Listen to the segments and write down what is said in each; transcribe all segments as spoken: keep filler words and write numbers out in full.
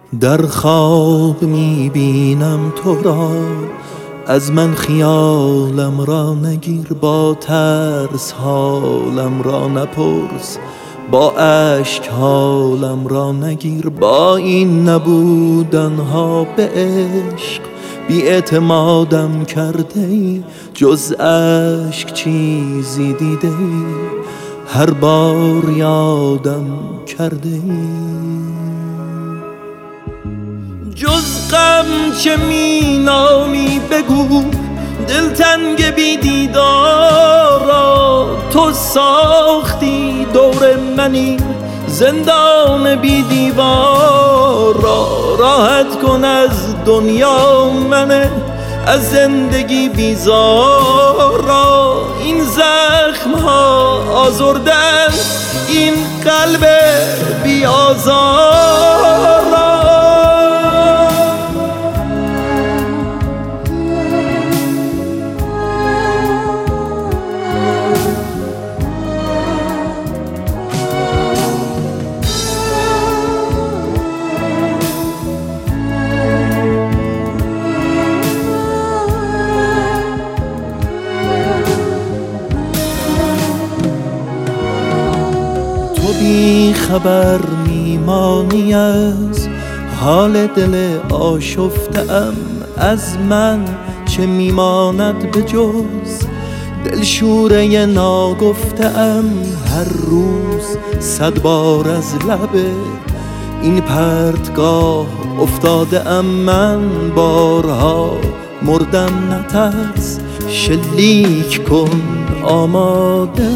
در خواب میبینم تو را، از من خیالم را نگیر، با ترس حالم را نپرس، با اشک حالم را نگیر. با این نبودن ها به عشق بی اعتمادم کرده ای، جز اشک چیزی دیده ای هر بار یادم کرده ای. جز غم چه می نامی بگو، دلتنگ بی دیدارا، تو ساختی دور منی زندان بی دیوار را. راحت کن از دنیا منه، از زندگی بیزار را. این زخم ها آزردن این قلب بی آزار را. بی خبر میمانی از حال دل آشفته ام، از من چه میماند به جز دلشوره ناگفته ام. هر روز صد بار از لب این پرتگاه افتاده ام من، بارها مردم نترس، شلیک کن آماده.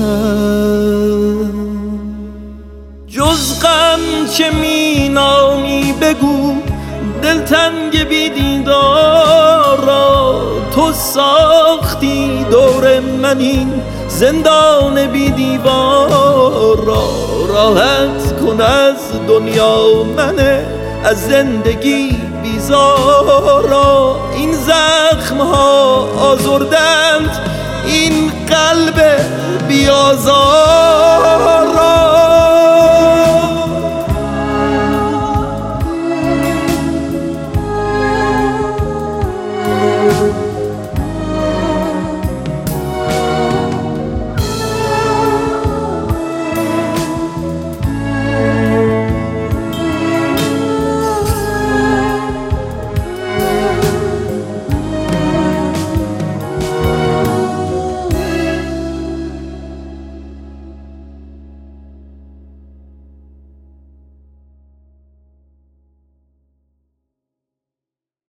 جز غم چه می نامی بگو، دلتنگ بی دیدار را. تو ساختی دور من این زندان بی دیوار را. راحت کن از دنیا منه، از زندگی بیزار را. این زخم ها آزردند این قلب بی آزار